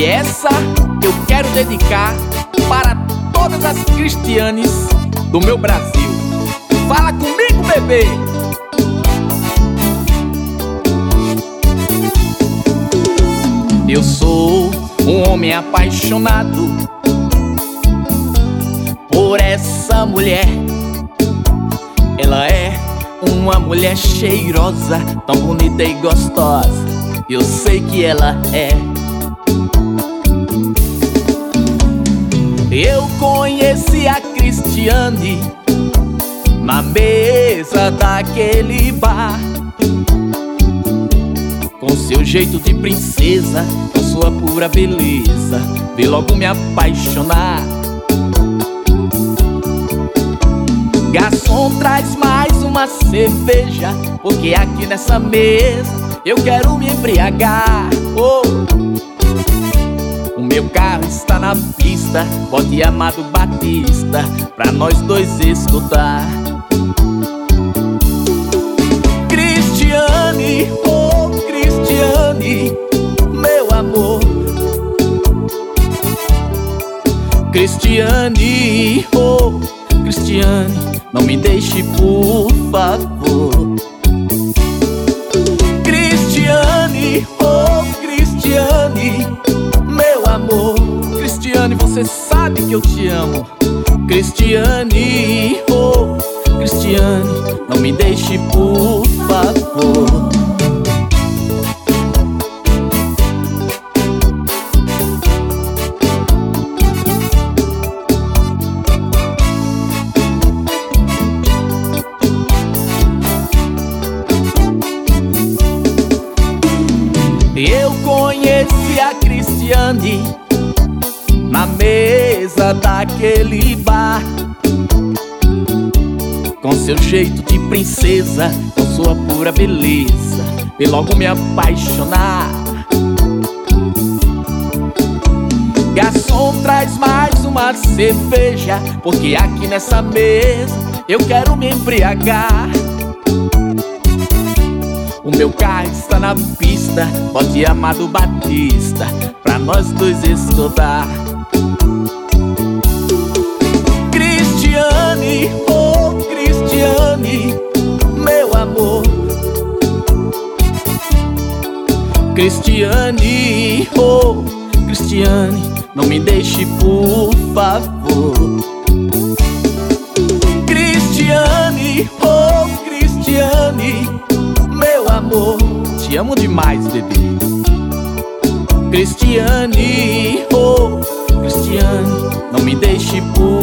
E essa eu quero dedicar para todas as cristianes do meu Brasil. Fala comigo, bebê! Eu sou um homem apaixonado por essa mulher. Ela é uma mulher cheirosa, tão bonita e gostosa. Eu sei que ela é. Eu conheci a Cristiane na mesa daquele bar, com seu jeito de princesa, com sua pura beleza, vi logo me apaixonar. Garçom, traz mais uma cerveja, porque aqui nessa mesa eu quero me embriagar. Oh. O meu carro está na pista, bote Amado Batista pra nós dois escutar. Cristiane, oh Cristiane, meu amor. Cristiane, oh Cristiane, não me deixe, por favor. Cristiane, oh Cristiane, meu amor. Cristiane, você sabe que eu te amo. Cristiane, oh Cristiane, não me deixe, por favor. Eu conheci a Cristiane na mesa daquele bar, com seu jeito de princesa, com sua pura beleza, vi logo me apaixonar. Garçom, traz mais uma cerveja, porque aqui nessa mesa eu quero me embriagar. O meu carro está na pista, bote Amado Batista pra nós dois escutar. Cristiane, oh Cristiane, meu amor. Cristiane, oh Cristiane, não me deixe, por favor. Cristiane, oh Cristiane, meu amor, te amo demais, bebê. Cristiane, oh Cristiane, não me deixe, por